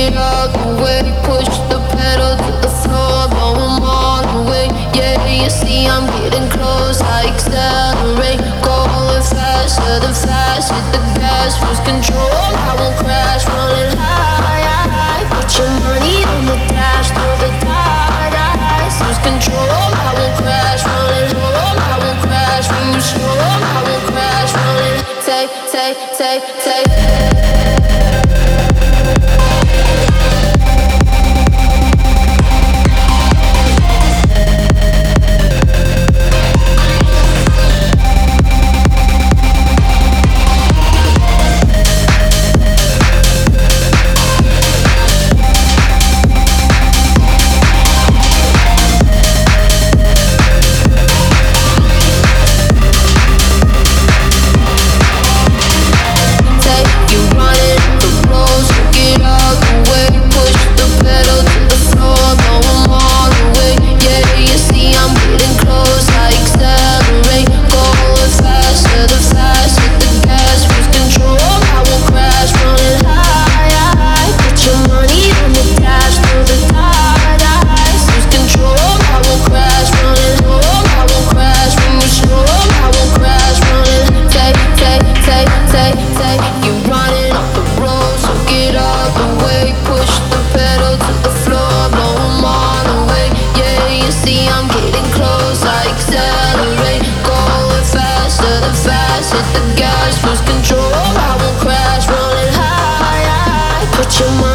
it out the way, push the pedal to the floor, blow 'em all the way. Yeah, you see I'm getting close, I accelerate, going faster than fast. Hit the gas, lose control, I won't crash, running high. Put your money on the dash, throw the dice, lose control, I won't crash, running home, I won't crash. When you slow, I won't crash, running. Take. Hit the gas, lose control, I won't crash, running high. Put your mind